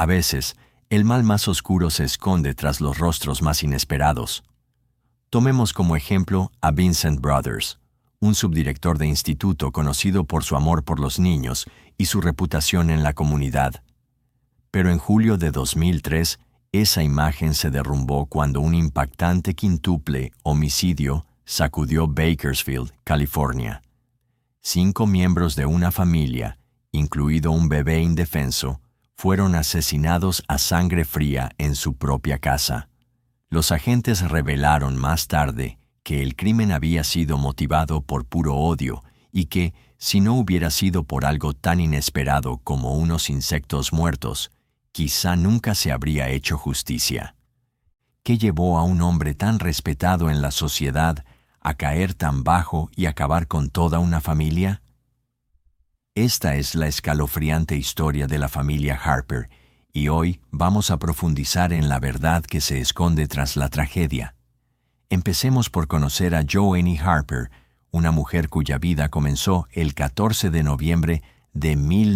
A veces, el mal más oscuro se esconde tras los rostros más inesperados. Tomemos como ejemplo a Vincent Brothers, un subdirector de instituto conocido por su amor por los niños y su reputación en la comunidad. Pero en julio de 2003, esa imagen se derrumbó cuando un impactante quíntuple homicidio sacudió Bakersfield, California. 5 miembros de una familia, incluido un bebé indefenso, fueron asesinados a sangre fría en su propia casa. Los agentes revelaron más tarde que el crimen había sido motivado por puro odio y que, si no hubiera sido por algo tan inesperado como unos insectos muertos, quizá nunca se habría hecho justicia. ¿Qué llevó a un hombre tan respetado en la sociedad a caer tan bajo y acabar con toda una familia? Esta es la escalofriante historia de la familia Harper, y hoy vamos a profundizar en la verdad que se esconde tras la tragedia. Empecemos por conocer a Joanie Harper, una mujer cuya vida comenzó el 14 de noviembre de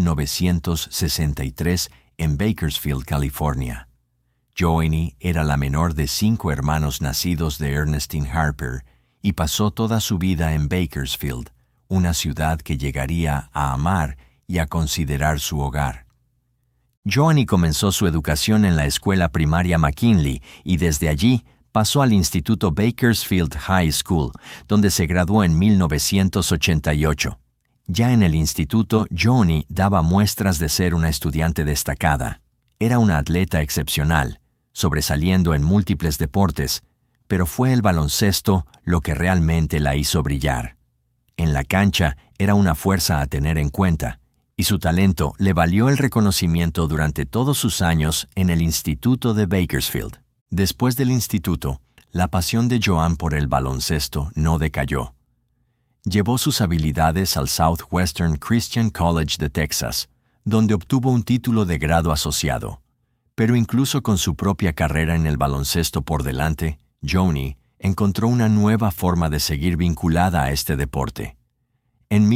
1963 en Bakersfield, California. Joanie era la menor de 5 hermanos nacidos de Ernestine Harper y pasó toda su vida en Bakersfield, una ciudad que llegaría a amar y a considerar su hogar. Joanie comenzó su educación en la escuela primaria McKinley y desde allí pasó al instituto Bakersfield High School, donde se graduó en 1988. Ya en el instituto, Joanie daba muestras de ser una estudiante destacada. Era una atleta excepcional, sobresaliendo en múltiples deportes, pero fue el baloncesto lo que realmente la hizo brillar. En la cancha era una fuerza a tener en cuenta, y su talento le valió el reconocimiento durante todos sus años en el Instituto de Bakersfield. Después del instituto, la pasión de Joan por el baloncesto no decayó. Llevó sus habilidades al Southwestern Christian College de Texas, donde obtuvo un título de grado asociado. Pero incluso con su propia carrera en el baloncesto por delante, Joanie encontró una nueva forma de seguir vinculada a este deporte. En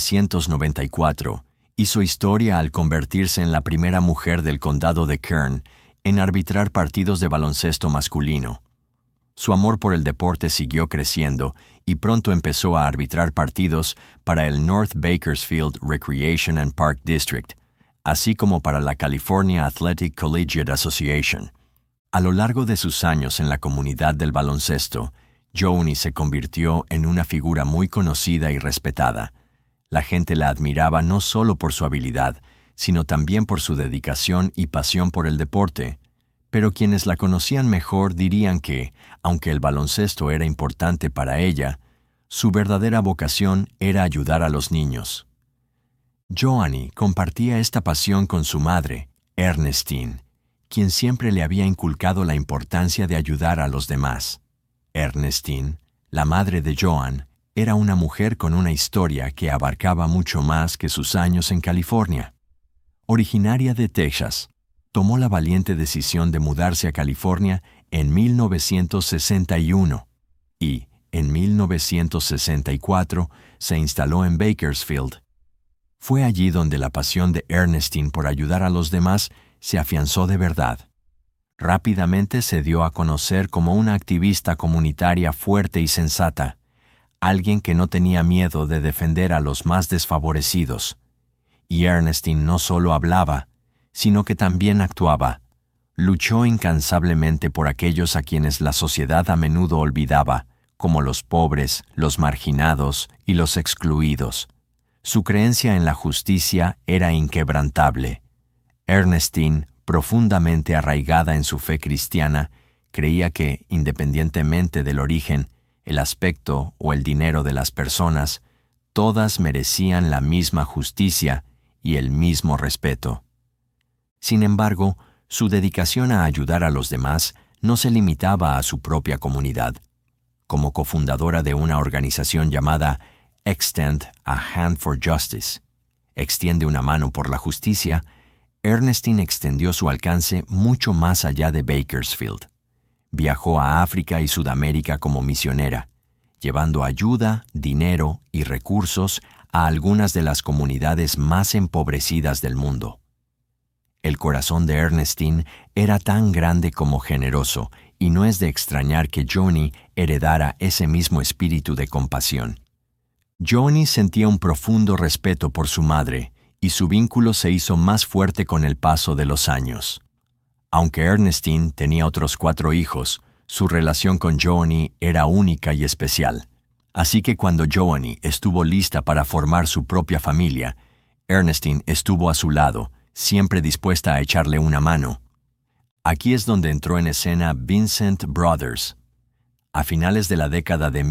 1994, hizo historia al convertirse en la primera mujer del condado de Kern en arbitrar partidos de baloncesto masculino. Su amor por el deporte siguió creciendo y pronto empezó a arbitrar partidos para el North Bakersfield Recreation and Park District, así como para la California Athletic Collegiate Association. A lo largo de sus años en la comunidad del baloncesto, Joanie se convirtió en una figura muy conocida y respetada. La gente la admiraba no solo por su habilidad, sino también por su dedicación y pasión por el deporte. Pero quienes la conocían mejor dirían que, aunque el baloncesto era importante para ella, su verdadera vocación era ayudar a los niños. Joanie compartía esta pasión con su madre, Ernestine, quien siempre le había inculcado la importancia de ayudar a los demás. Ernestine, la madre de Joan, era una mujer con una historia que abarcaba mucho más que sus años en California. Originaria de Texas, tomó la valiente decisión de mudarse a California en 1961 y, en 1964, se instaló en Bakersfield. Fue allí donde la pasión de Ernestine por ayudar a los demás se afianzó de verdad. Rápidamente se dio a conocer como una activista comunitaria fuerte y sensata, alguien que no tenía miedo de defender a los más desfavorecidos. Y Ernestine no solo hablaba, sino que también actuaba. Luchó incansablemente por aquellos a quienes la sociedad a menudo olvidaba, como los pobres, los marginados y los excluidos. Su creencia en la justicia era inquebrantable. Ernestine, profundamente arraigada en su fe cristiana, creía que, independientemente del origen, el aspecto o el dinero de las personas, todas merecían la misma justicia y el mismo respeto. Sin embargo, su dedicación a ayudar a los demás no se limitaba a su propia comunidad. Como cofundadora de una organización llamada Extend a Hand for Justice, extiende una mano por la justicia, Ernestine extendió su alcance mucho más allá de Bakersfield. Viajó a África y Sudamérica como misionera, llevando ayuda, dinero y recursos a algunas de las comunidades más empobrecidas del mundo. El corazón de Ernestine era tan grande como generoso, y no es de extrañar que Joanie heredara ese mismo espíritu de compasión. Joanie sentía un profundo respeto por su madre, y su vínculo se hizo más fuerte con el paso de los años. Aunque Ernestine tenía otros 4 hijos, su relación con Joanie era única y especial. Así que cuando Joanie estuvo lista para formar su propia familia, Ernestine estuvo a su lado, siempre dispuesta a echarle una mano. Aquí es donde entró en escena Vincent Brothers. A finales de la década de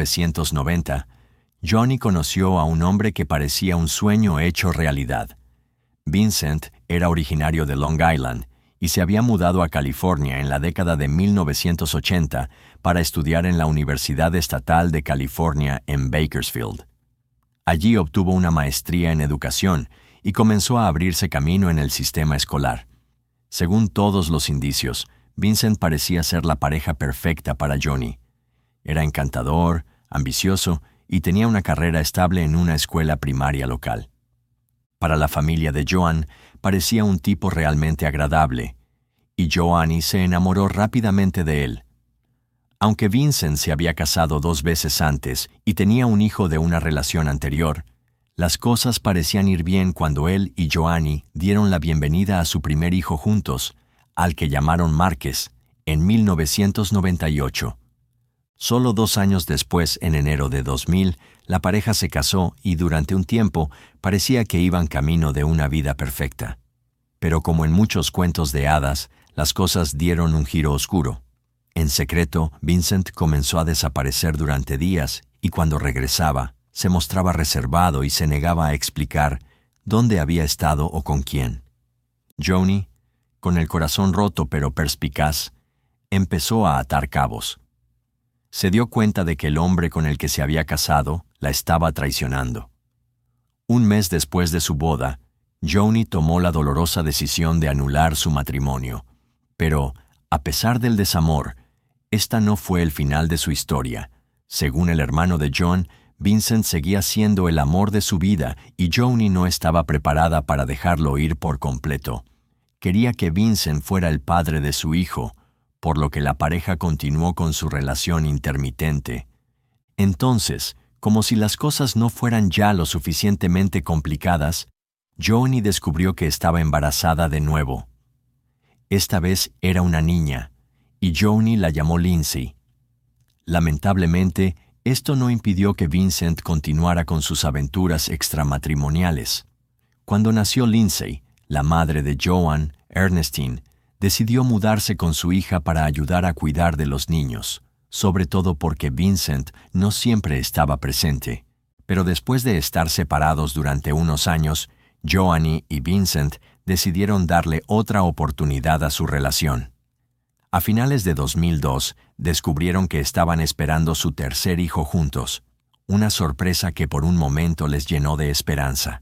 1990, Joanie conoció a un hombre que parecía un sueño hecho realidad. Vincent era originario de Long Island y se había mudado a California en la década de 1980 para estudiar en la Universidad Estatal de California en Bakersfield. Allí obtuvo una maestría en educación y comenzó a abrirse camino en el sistema escolar. Según todos los indicios, Vincent parecía ser la pareja perfecta para Joanie. Era encantador, ambicioso y tenía una carrera estable en una escuela primaria local. Para la familia de Joan, parecía un tipo realmente agradable, y Joanie se enamoró rápidamente de él. Aunque Vincent se había casado 2 veces antes y tenía un hijo de una relación anterior, las cosas parecían ir bien cuando él y Joanie dieron la bienvenida a su primer hijo juntos, al que llamaron Márquez, en 1998. Solo 2 años después, en enero de 2000, la pareja se casó y durante un tiempo parecía que iban camino de una vida perfecta. Pero como en muchos cuentos de hadas, las cosas dieron un giro oscuro. En secreto, Vincent comenzó a desaparecer durante días y cuando regresaba, se mostraba reservado y se negaba a explicar dónde había estado o con quién. Joanie, con el corazón roto pero perspicaz, empezó a atar cabos. Se dio cuenta de que el hombre con el que se había casado la estaba traicionando. Un mes después de su boda, Joanie tomó la dolorosa decisión de anular su matrimonio. Pero, a pesar del desamor, esta no fue el final de su historia. Según el hermano de John, Vincent seguía siendo el amor de su vida y Joanie no estaba preparada para dejarlo ir por completo. Quería que Vincent fuera el padre de su hijo, por lo que la pareja continuó con su relación intermitente. Entonces, como si las cosas no fueran ya lo suficientemente complicadas, Joanie descubrió que estaba embarazada de nuevo. Esta vez era una niña, y Joanie la llamó Lindsay. Lamentablemente, esto no impidió que Vincent continuara con sus aventuras extramatrimoniales. Cuando nació Lindsay, la madre de Joan, Ernestine, decidió mudarse con su hija para ayudar a cuidar de los niños, sobre todo porque Vincent no siempre estaba presente. Pero después de estar separados durante unos años, Joanie y Vincent decidieron darle otra oportunidad a su relación. A finales de 2002, descubrieron que estaban esperando su tercer hijo juntos, una sorpresa que por un momento les llenó de esperanza.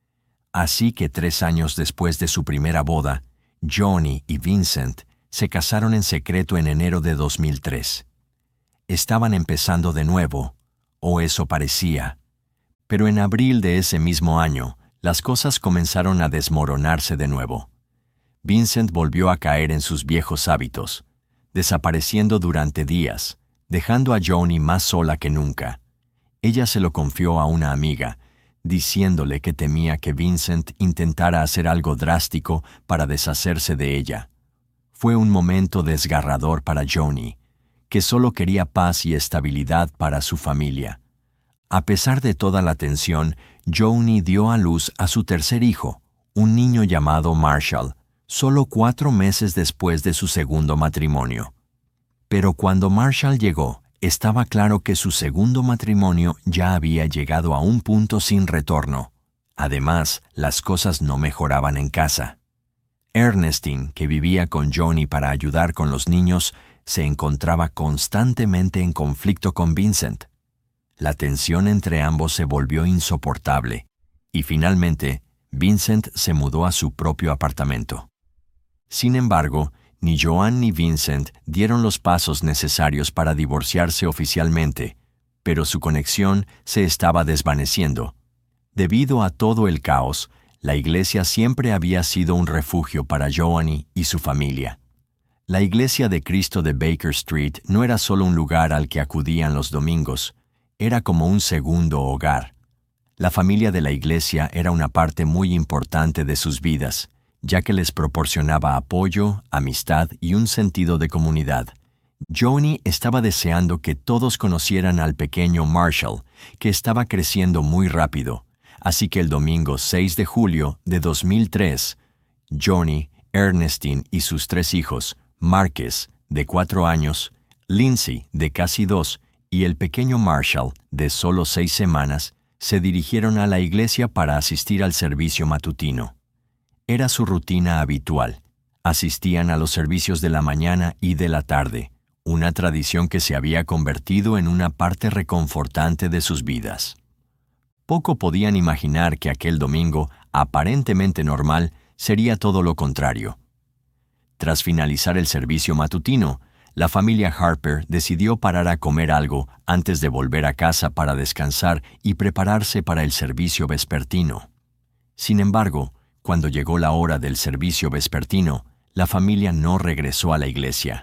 Así que 3 años después de su primera boda, Joanie y Vincent se casaron en secreto en enero de 2003. Estaban empezando de nuevo, o eso parecía. Pero en abril de ese mismo año, las cosas comenzaron a desmoronarse de nuevo. Vincent volvió a caer en sus viejos hábitos, desapareciendo durante días, dejando a Joanie más sola que nunca. Ella se lo confió a una amiga, diciéndole que temía que Vincent intentara hacer algo drástico para deshacerse de ella. Fue un momento desgarrador para Joanie, que solo quería paz y estabilidad para su familia. A pesar de toda la tensión, Joanie dio a luz a su tercer hijo, un niño llamado Marshall, solo 4 meses después de su segundo matrimonio. Pero cuando Marshall llegó, estaba claro que su segundo matrimonio ya había llegado a un punto sin retorno. Además, las cosas no mejoraban en casa. Ernestine, que vivía con Joanie para ayudar con los niños, se encontraba constantemente en conflicto con Vincent. La tensión entre ambos se volvió insoportable, y finalmente, Vincent se mudó a su propio apartamento. Sin embargo, ni Joan ni Vincent dieron los pasos necesarios para divorciarse oficialmente, pero su conexión se estaba desvaneciendo. Debido a todo el caos, La iglesia siempre había sido un refugio para Joanie y su familia. La Iglesia de Cristo de Baker Street no era solo un lugar al que acudían los domingos, era como un segundo hogar. La familia de la iglesia era una parte muy importante de sus vidas, ya que les proporcionaba apoyo, amistad y un sentido de comunidad. Joanie estaba deseando que todos conocieran al pequeño Marshall, que estaba creciendo muy rápido. Así que el domingo 6 de julio de 2003, Joanie, Ernestine y sus 3 hijos, Marques, de 4 años, Lindsay, de casi 2, y el pequeño Marshall, de solo 6 semanas, se dirigieron a la iglesia para asistir al servicio matutino. Era su rutina habitual. Asistían a los servicios de la mañana y de la tarde, una tradición que se había convertido en una parte reconfortante de sus vidas. Poco podían imaginar que aquel domingo, aparentemente normal, sería todo lo contrario. Tras finalizar el servicio matutino, la familia Harper decidió parar a comer algo antes de volver a casa para descansar y prepararse para el servicio vespertino. Sin embargo, cuando llegó la hora del servicio vespertino, la familia no regresó a la iglesia.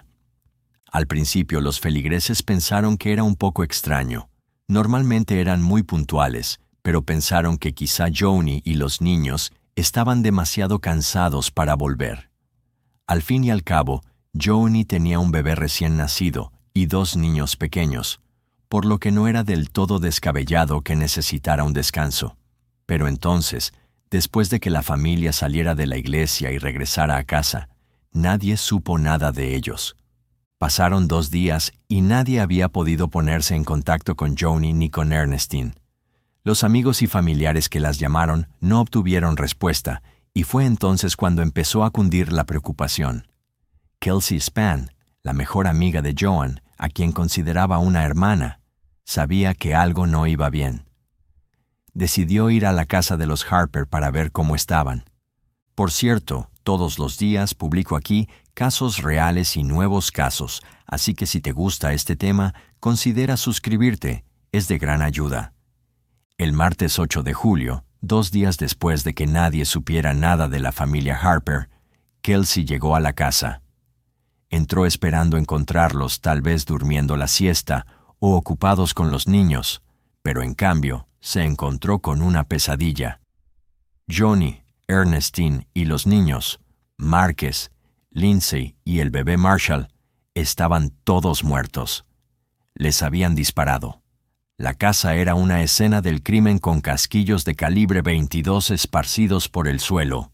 Al principio los feligreses pensaron que era un poco extraño. Normalmente eran muy puntuales, pero pensaron que quizá Joanie y los niños estaban demasiado cansados para volver. Al fin y al cabo, Joanie tenía un bebé recién nacido y 2 niños pequeños, por lo que no era del todo descabellado que necesitara un descanso. Pero entonces, después de que la familia saliera de la iglesia y regresara a casa, nadie supo nada de ellos. Pasaron 2 días y nadie había podido ponerse en contacto con Joanie ni con Ernestine. Los amigos y familiares que las llamaron no obtuvieron respuesta, y fue entonces cuando empezó a cundir la preocupación. Kelsey Spann, la mejor amiga de Joan, a quien consideraba una hermana, sabía que algo no iba bien. Decidió ir a la casa de los Harper para ver cómo estaban. Por cierto, todos los días publico aquí casos reales y nuevos casos, así que si te gusta este tema, considera suscribirte, es de gran ayuda. El martes 8 de julio, 2 días después de que nadie supiera nada de la familia Harper, Kelsey llegó a la casa. Entró esperando encontrarlos tal vez durmiendo la siesta o ocupados con los niños, pero en cambio se encontró con una pesadilla. Joanie, Ernestine y los niños, Marques, Lindsay y el bebé Marshall, estaban todos muertos. Les habían disparado. La casa era una escena del crimen con casquillos de calibre 22 esparcidos por el suelo.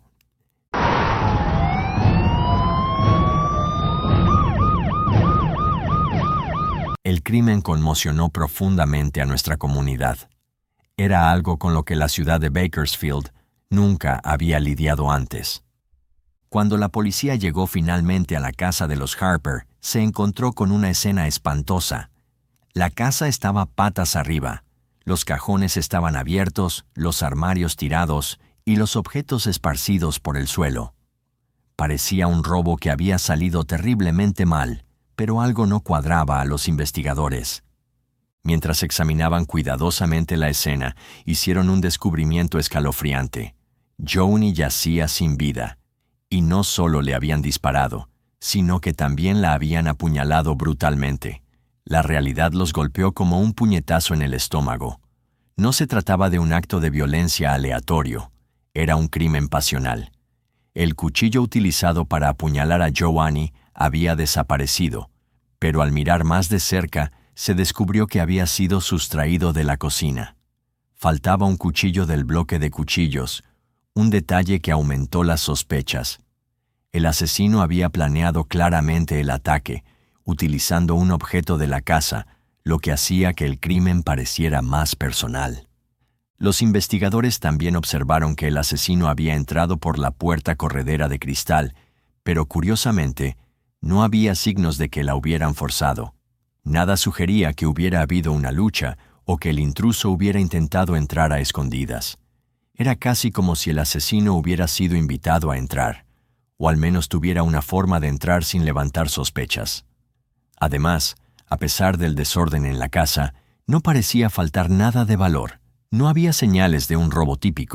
El crimen conmocionó profundamente a nuestra comunidad. Era algo con lo que la ciudad de Bakersfield nunca había lidiado antes. Cuando la policía llegó finalmente a la casa de los Harper, se encontró con una escena espantosa. La casa estaba patas arriba. Los cajones estaban abiertos, los armarios tirados y los objetos esparcidos por el suelo. Parecía un robo que había salido terriblemente mal, pero algo no cuadraba a los investigadores. Mientras examinaban cuidadosamente la escena, hicieron un descubrimiento escalofriante. Joanie yacía sin vida, y no solo le habían disparado, sino que también la habían apuñalado brutalmente. La realidad los golpeó como un puñetazo en el estómago. No se trataba de un acto de violencia aleatorio, era un crimen pasional. El cuchillo utilizado para apuñalar a Joanie había desaparecido, pero al mirar más de cerca se descubrió que había sido sustraído de la cocina. Faltaba un cuchillo del bloque de cuchillos, un detalle que aumentó las sospechas. El asesino había planeado claramente el ataque, utilizando un objeto de la casa, lo que hacía que el crimen pareciera más personal. Los investigadores también observaron que el asesino había entrado por la puerta corredera de cristal, pero curiosamente, no había signos de que la hubieran forzado. Nada sugería que hubiera habido una lucha o que el intruso hubiera intentado entrar a escondidas. Era casi como si el asesino hubiera sido invitado a entrar, o al menos tuviera una forma de entrar sin levantar sospechas. Además, a pesar del desorden en la casa, no parecía faltar nada de valor. No había señales de un robo típico,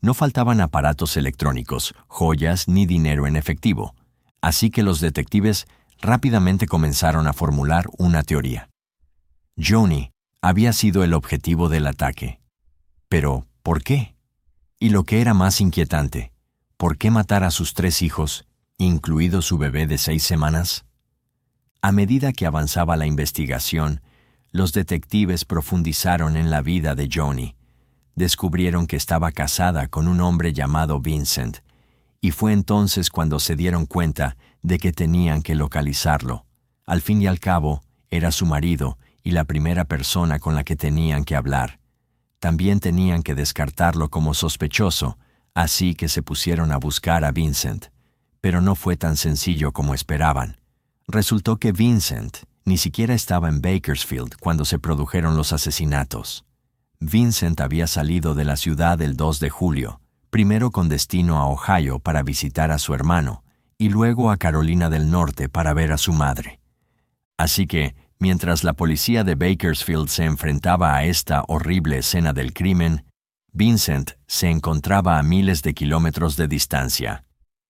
No faltaban aparatos electrónicos, joyas ni dinero en efectivo, así que los detectives rápidamente comenzaron a formular una teoría. Johnny había sido el objetivo del ataque. Pero, ¿por qué? Y lo que era más inquietante, ¿por qué matar a sus 3 hijos, incluido su bebé de 6 semanas? A medida que avanzaba la investigación, los detectives profundizaron en la vida de Johnny. Descubrieron que estaba casada con un hombre llamado Vincent, y fue entonces cuando se dieron cuenta de que tenían que localizarlo. Al fin y al cabo, era su marido y la primera persona con la que tenían que hablar. También tenían que descartarlo como sospechoso, así que se pusieron a buscar a Vincent. Pero no fue tan sencillo como esperaban. Resultó que Vincent ni siquiera estaba en Bakersfield cuando se produjeron los asesinatos. Vincent había salido de la ciudad el 2 de julio, primero con destino a Ohio para visitar a su hermano, y luego a Carolina del Norte para ver a su madre. Así que, mientras la policía de Bakersfield se enfrentaba a esta horrible escena del crimen, Vincent se encontraba a miles de kilómetros de distancia.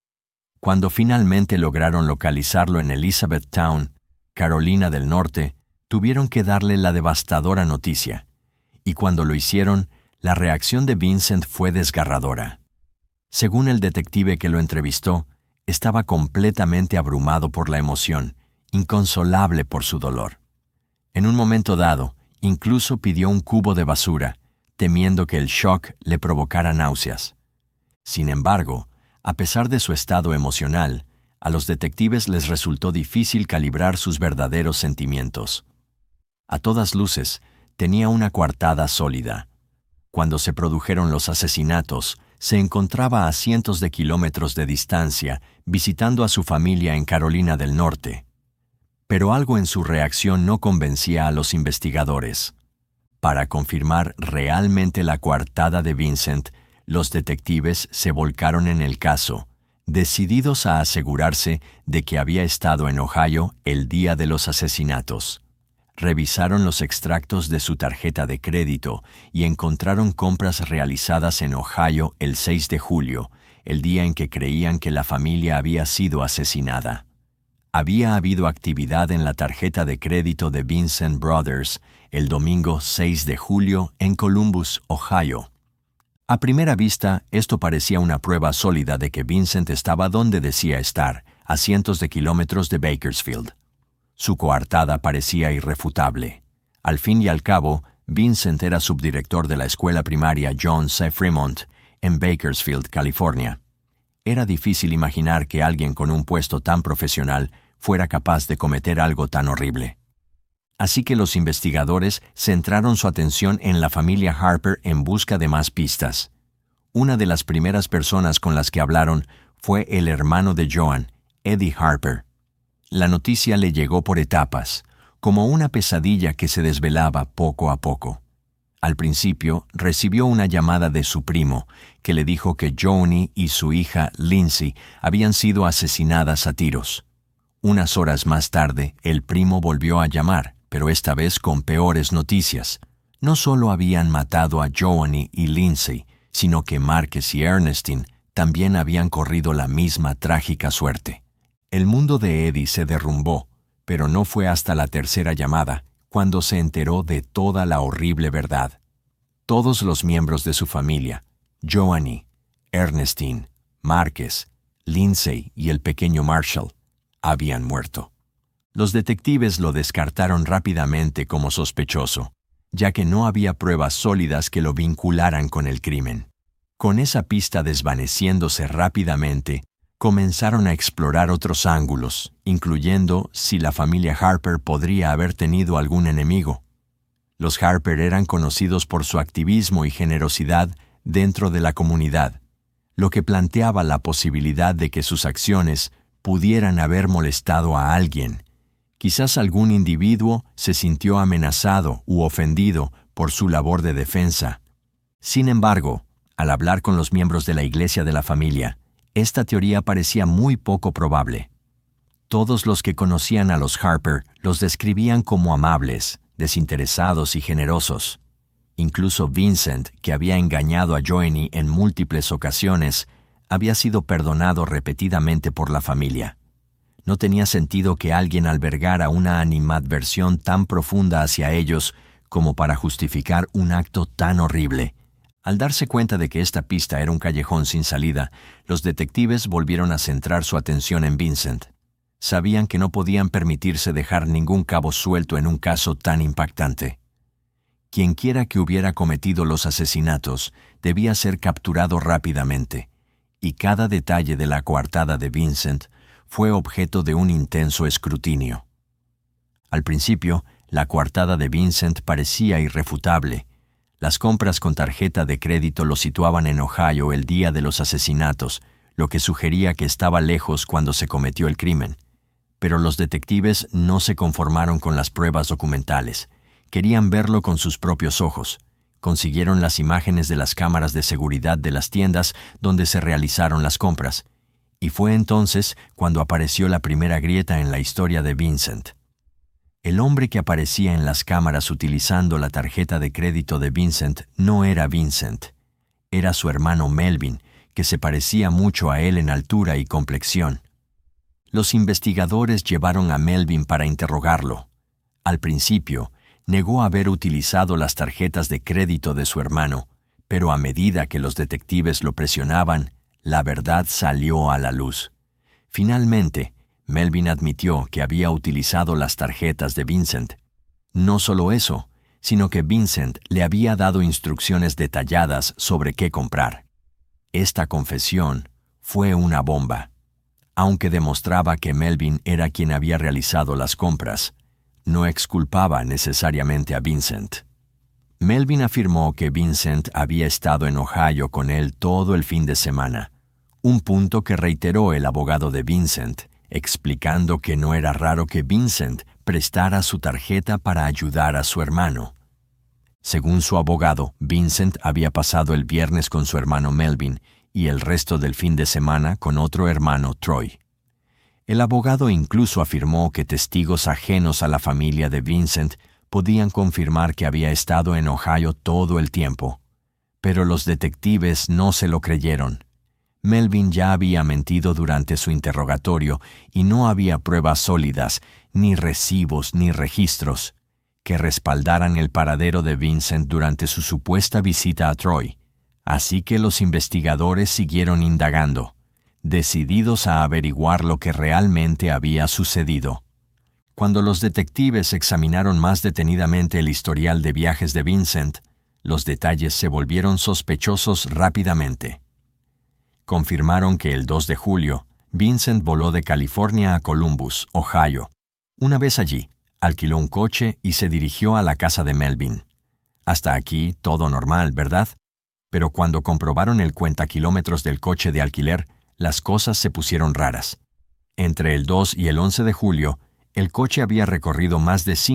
Cuando finalmente lograron localizarlo en Elizabethtown, Carolina del Norte, tuvieron que darle la devastadora noticia. Y cuando lo hicieron, la reacción de Vincent fue desgarradora. Según el detective que lo entrevistó, estaba completamente abrumado por la emoción, inconsolable por su dolor. En un momento dado, incluso pidió un cubo de basura, temiendo que el shock le provocara náuseas. Sin embargo, a pesar de su estado emocional, a los detectives les resultó difícil calibrar sus verdaderos sentimientos. A todas luces, tenía una coartada sólida. Cuando se produjeron los asesinatos, se encontraba a cientos de kilómetros de distancia, visitando a su familia en Carolina del Norte. Pero algo en su reacción no convencía a los investigadores. Para confirmar realmente la coartada de Vincent, los detectives se volcaron en el caso, decididos a asegurarse de que había estado en Ohio el día de los asesinatos. Revisaron los extractos de su tarjeta de crédito y encontraron compras realizadas en Ohio el 6 de julio, el día en que creían que la familia había sido asesinada. Había habido actividad en la tarjeta de crédito de Vincent Brothers el domingo 6 de julio en Columbus, Ohio. A primera vista, esto parecía una prueba sólida de que Vincent estaba donde decía estar, a cientos de kilómetros de Bakersfield. Su coartada parecía irrefutable. Al fin y al cabo, Vincent era subdirector de la escuela primaria John C. Fremont en Bakersfield, California. Era difícil imaginar que alguien con un puesto tan profesional fuera capaz de cometer algo tan horrible. Así que los investigadores centraron su atención en la familia Harper en busca de más pistas. Una de las primeras personas con las que hablaron fue el hermano de Joan, Eddie Harper. La noticia le llegó por etapas, como una pesadilla que se desvelaba poco a poco. Al principio, recibió una llamada de su primo, que le dijo que Johnny y su hija Lindsay habían sido asesinadas a tiros. Unas horas más tarde, el primo volvió a llamar, pero esta vez con peores noticias. No solo habían matado a Johnny y Lindsay, sino que Marques y Ernestine también habían corrido la misma trágica suerte. El mundo de Eddie se derrumbó, pero no fue hasta la tercera llamada cuando se enteró de toda la horrible verdad. Todos los miembros de su familia, Johnny, Ernestine, Marques, Lindsay y el pequeño Marshall, habían muerto. Los detectives lo descartaron rápidamente como sospechoso, ya que no había pruebas sólidas que lo vincularan con el crimen. Con esa pista desvaneciéndose rápidamente, comenzaron a explorar otros ángulos, incluyendo si la familia Harper podría haber tenido algún enemigo. Los Harper eran conocidos por su activismo y generosidad dentro de la comunidad, lo que planteaba la posibilidad de que sus acciones pudieran haber molestado a alguien. Quizás algún individuo se sintió amenazado u ofendido por su labor de defensa. Sin embargo, al hablar con los miembros de la iglesia de la familia, esta teoría parecía muy poco probable. Todos los que conocían a los Harper los describían como amables, desinteresados y generosos. Incluso Vincent, que había engañado a Joanie en múltiples ocasiones, había sido perdonado repetidamente por la familia. No tenía sentido que alguien albergara una animadversión tan profunda hacia ellos como para justificar un acto tan horrible. Al darse cuenta de que esta pista era un callejón sin salida, los detectives volvieron a centrar su atención en Vincent. Sabían que no podían permitirse dejar ningún cabo suelto en un caso tan impactante. Quienquiera que hubiera cometido los asesinatos debía ser capturado rápidamente, y cada detalle de la coartada de Vincent fue objeto de un intenso escrutinio. Al principio, la coartada de Vincent parecía irrefutable. Las compras con tarjeta de crédito lo situaban en Ohio el día de los asesinatos, lo que sugería que estaba lejos cuando se cometió el crimen. Pero los detectives no se conformaron con las pruebas documentales. Querían verlo con sus propios ojos. Consiguieron las imágenes de las cámaras de seguridad de las tiendas donde se realizaron las compras. Y fue entonces cuando apareció la primera grieta en la historia de Vincent. El hombre que aparecía en las cámaras utilizando la tarjeta de crédito de Vincent no era Vincent. Era su hermano Melvin, que se parecía mucho a él en altura y complexión. Los investigadores llevaron a Melvin para interrogarlo. Al principio, negó haber utilizado las tarjetas de crédito de su hermano, pero a medida que los detectives lo presionaban, la verdad salió a la luz. Finalmente, Melvin admitió que había utilizado las tarjetas de Vincent. No solo eso, sino que Vincent le había dado instrucciones detalladas sobre qué comprar. Esta confesión fue una bomba. Aunque demostraba que Melvin era quien había realizado las compras, no exculpaba necesariamente a Vincent. Melvin afirmó que Vincent había estado en Ohio con él todo el fin de semana, un punto que reiteró el abogado de Vincent, explicando que no era raro que Vincent prestara su tarjeta para ayudar a su hermano. Según su abogado, Vincent había pasado el viernes con su hermano Melvin y el resto del fin de semana con otro hermano, Troy. El abogado incluso afirmó que testigos ajenos a la familia de Vincent podían confirmar que había estado en Ohio todo el tiempo. Pero los detectives no se lo creyeron. Melvin ya había mentido durante su interrogatorio y no había pruebas sólidas, ni recibos ni registros, que respaldaran el paradero de Vincent durante su supuesta visita a Troy. Así que los investigadores siguieron indagando, decididos a averiguar lo que realmente había sucedido. Cuando los detectives examinaron más detenidamente el historial de viajes de Vincent, los detalles se volvieron sospechosos rápidamente. Confirmaron que el 2 de julio, Vincent voló de California a Columbus, Ohio. Una vez allí, alquiló un coche y se dirigió a la casa de Melvin. Hasta aquí, todo normal, ¿verdad? Pero cuando comprobaron el cuentakilómetros del coche de alquiler, las cosas se pusieron raras. Entre el 2 y el 11 de julio, el coche había recorrido más de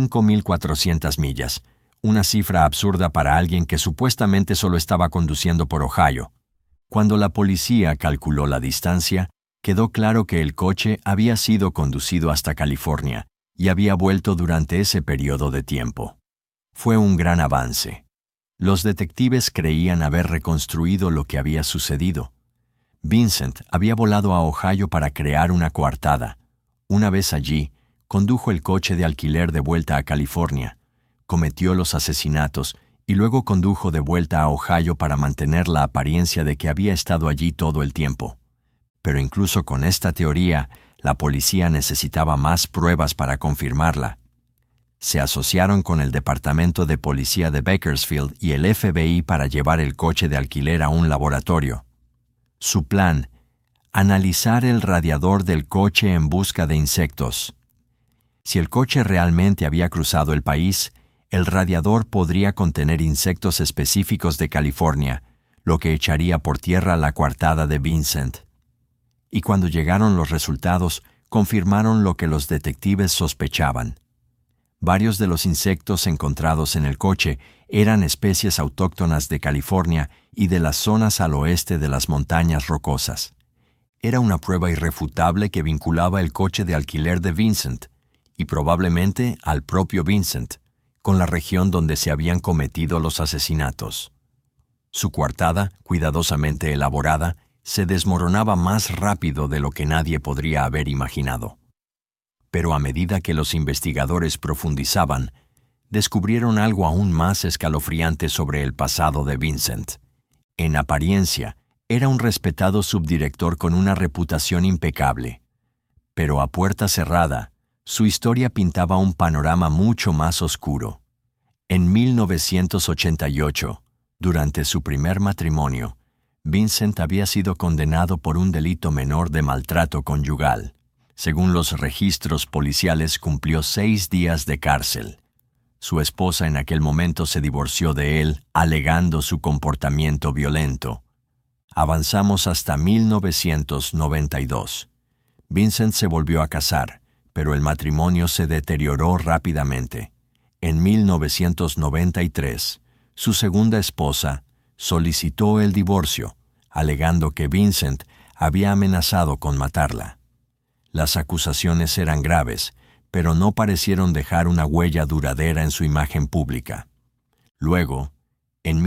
5,400 millas, una cifra absurda para alguien que supuestamente solo estaba conduciendo por Ohio. Cuando la policía calculó la distancia, quedó claro que el coche había sido conducido hasta California y había vuelto durante ese periodo de tiempo. Fue un gran avance. Los detectives creían haber reconstruido lo que había sucedido. Vincent había volado a Ohio para crear una coartada. Una vez allí, condujo el coche de alquiler de vuelta a California, cometió los asesinatos y luego condujo de vuelta a Ohio para mantener la apariencia de que había estado allí todo el tiempo. Pero incluso con esta teoría, la policía necesitaba más pruebas para confirmarla. Se asociaron con el Departamento de Policía de Bakersfield y el FBI para llevar el coche de alquiler a un laboratorio. Su plan: analizar el radiador del coche en busca de insectos. Si el coche realmente había cruzado el país, el radiador podría contener insectos específicos de California, lo que echaría por tierra la coartada de Vincent. Y cuando llegaron los resultados, confirmaron lo que los detectives sospechaban. Varios de los insectos encontrados en el coche eran especies autóctonas de California y de las zonas al oeste de las montañas rocosas. Era una prueba irrefutable que vinculaba el coche de alquiler de Vincent, y probablemente al propio Vincent, con la región donde se habían cometido los asesinatos. Su coartada, cuidadosamente elaborada, se desmoronaba más rápido de lo que nadie podría haber imaginado. Pero a medida que los investigadores profundizaban, descubrieron algo aún más escalofriante sobre el pasado de Vincent. En apariencia, era un respetado subdirector con una reputación impecable. Pero a puerta cerrada, su historia pintaba un panorama mucho más oscuro. En 1988, durante su primer matrimonio, Vincent había sido condenado por un delito menor de maltrato conyugal. Según los registros policiales, cumplió 6 días de cárcel. Su esposa en aquel momento se divorció de él, alegando su comportamiento violento. Avanzamos hasta 1992. Vincent se volvió a casar, pero el matrimonio se deterioró rápidamente. En 1993, su segunda esposa solicitó el divorcio, alegando que Vincent había amenazado con matarla. Las acusaciones eran graves, pero no parecieron dejar una huella duradera en su imagen pública. Luego, en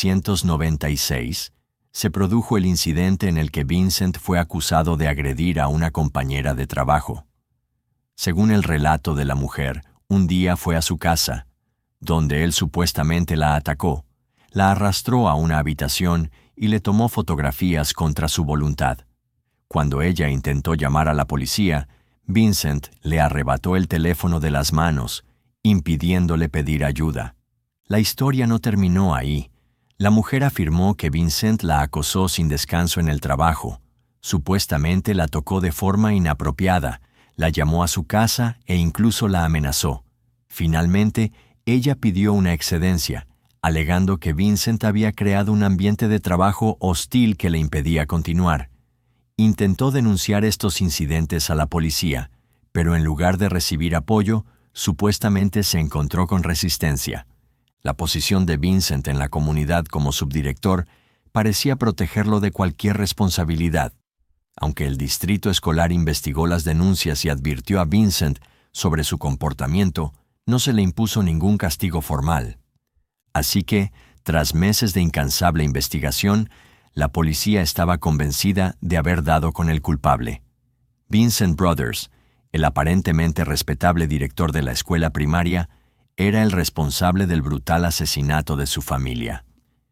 1996, se produjo el incidente en el que Vincent fue acusado de agredir a una compañera de trabajo. Según el relato de la mujer, un día fue a su casa, donde él supuestamente la atacó, la arrastró a una habitación y le tomó fotografías contra su voluntad. Cuando ella intentó llamar a la policía, Vincent le arrebató el teléfono de las manos, impidiéndole pedir ayuda. La historia no terminó ahí. La mujer afirmó que Vincent la acosó sin descanso en el trabajo. Supuestamente la tocó de forma inapropiada, la llamó a su casa e incluso la amenazó. Finalmente, ella pidió una excedencia, alegando que Vincent había creado un ambiente de trabajo hostil que le impedía continuar. Intentó denunciar estos incidentes a la policía, pero en lugar de recibir apoyo, supuestamente se encontró con resistencia. La posición de Vincent en la comunidad como subdirector parecía protegerlo de cualquier responsabilidad. Aunque el distrito escolar investigó las denuncias y advirtió a Vincent sobre su comportamiento, no se le impuso ningún castigo formal. Así que, tras meses de incansable investigación, la policía estaba convencida de haber dado con el culpable. Vincent Brothers, el aparentemente respetable director de la escuela primaria, era el responsable del brutal asesinato de su familia.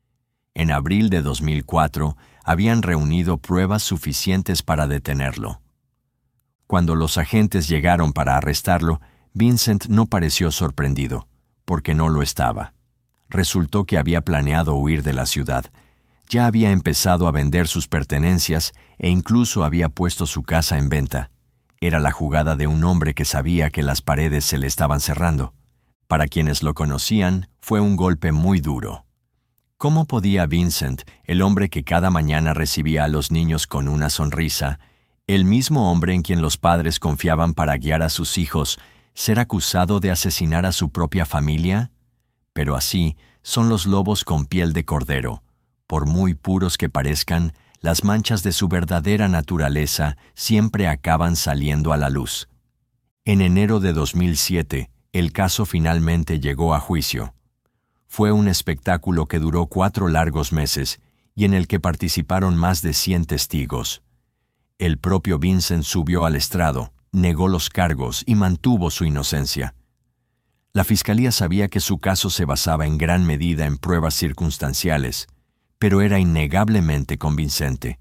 En abril de 2004, habían reunido pruebas suficientes para detenerlo. Cuando los agentes llegaron para arrestarlo, Vincent no pareció sorprendido, porque no lo estaba. Resultó que había planeado huir de la ciudad. Ya había empezado a vender sus pertenencias e incluso había puesto su casa en venta. Era la jugada de un hombre que sabía que las paredes se le estaban cerrando. Para quienes lo conocían, fue un golpe muy duro. ¿Cómo podía Vincent, el hombre que cada mañana recibía a los niños con una sonrisa, el mismo hombre en quien los padres confiaban para guiar a sus hijos, ser acusado de asesinar a su propia familia? Pero así son los lobos con piel de cordero. Por muy puros que parezcan, las manchas de su verdadera naturaleza siempre acaban saliendo a la luz. En enero de 2007, el caso finalmente llegó a juicio. Fue un espectáculo que duró 4 largos meses y en el que participaron más de 100 testigos. El propio Vincent subió al estrado, negó los cargos y mantuvo su inocencia. La fiscalía sabía que su caso se basaba en gran medida en pruebas circunstanciales, pero era innegablemente convincente.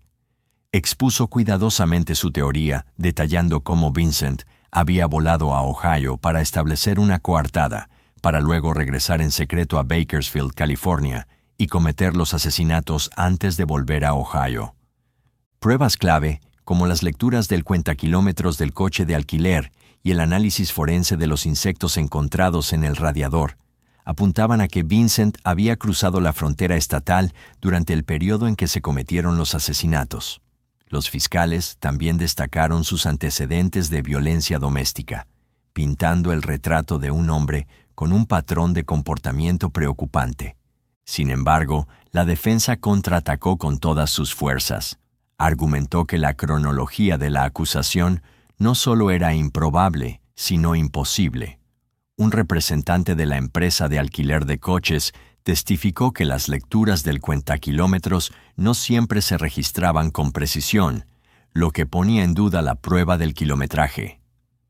Expuso cuidadosamente su teoría, detallando cómo Vincent había volado a Ohio para establecer una coartada, para luego regresar en secreto a Bakersfield, California, y cometer los asesinatos antes de volver a Ohio. Pruebas clave, como las lecturas del cuentakilómetros del coche de alquiler y el análisis forense de los insectos encontrados en el radiador, apuntaban a que Vincent había cruzado la frontera estatal durante el periodo en que se cometieron los asesinatos. Los fiscales también destacaron sus antecedentes de violencia doméstica, pintando el retrato de un hombre con un patrón de comportamiento preocupante. Sin embargo, la defensa contraatacó con todas sus fuerzas. Argumentó que la cronología de la acusación no solo era improbable, sino imposible. Un representante de la empresa de alquiler de coches testificó que las lecturas del cuentakilómetros no siempre se registraban con precisión, lo que ponía en duda la prueba del kilometraje.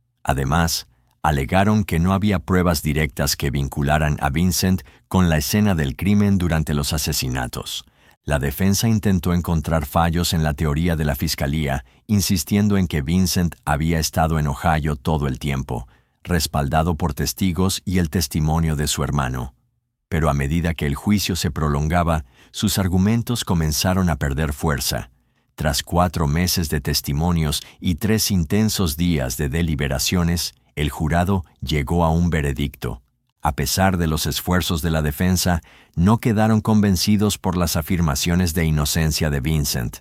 Además, alegaron que no había pruebas directas que vincularan a Vincent con la escena del crimen durante los asesinatos. La defensa intentó encontrar fallos en la teoría de la fiscalía, insistiendo en que Vincent había estado en Ohio todo el tiempo, respaldado por testigos y el testimonio de su hermano. Pero a medida que el juicio se prolongaba, sus argumentos comenzaron a perder fuerza. Tras 4 meses de testimonios y 3 intensos días de deliberaciones, el jurado llegó a un veredicto. A pesar de los esfuerzos de la defensa, no quedaron convencidos por las afirmaciones de inocencia de Vincent.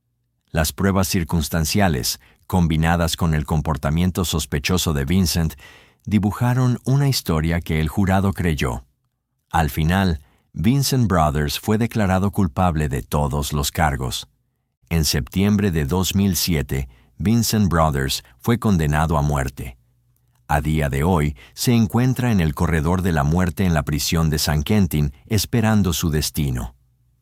Las pruebas circunstanciales, combinadas con el comportamiento sospechoso de Vincent, dibujaron una historia que el jurado creyó. Al final, Vincent Brothers fue declarado culpable de todos los cargos. En septiembre de 2007, Vincent Brothers fue condenado a muerte. A día de hoy, se encuentra en el corredor de la muerte en la prisión de San Quentin, esperando su destino.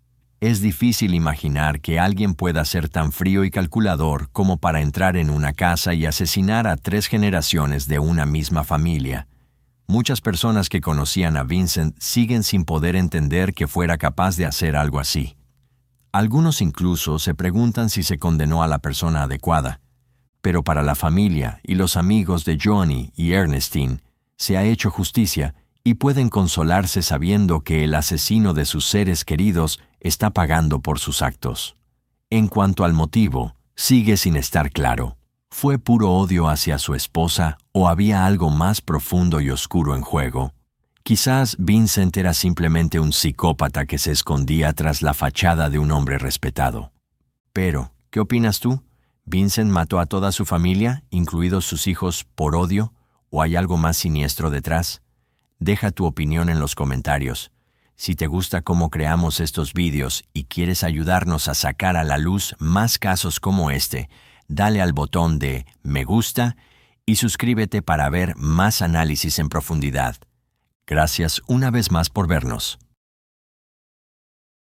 Es difícil imaginar que alguien pueda ser tan frío y calculador como para entrar en una casa y asesinar a 3 generaciones de una misma familia. Muchas personas que conocían a Vincent siguen sin poder entender que fuera capaz de hacer algo así. Algunos incluso se preguntan si se condenó a la persona adecuada. Pero para la familia y los amigos de Johnny y Ernestine, se ha hecho justicia y pueden consolarse sabiendo que el asesino de sus seres queridos está pagando por sus actos. En cuanto al motivo, sigue sin estar claro. ¿Fue puro odio hacia su esposa o había algo más profundo y oscuro en juego? Quizás Vincent era simplemente un psicópata que se escondía tras la fachada de un hombre respetado. Pero, ¿qué opinas tú? ¿Vincent mató a toda su familia, incluidos sus hijos, por odio? ¿O hay algo más siniestro detrás? Deja tu opinión en los comentarios. Si te gusta cómo creamos estos vídeos y quieres ayudarnos a sacar a la luz más casos como este, dale al botón de me gusta y suscríbete para ver más análisis en profundidad. Gracias una vez más por vernos.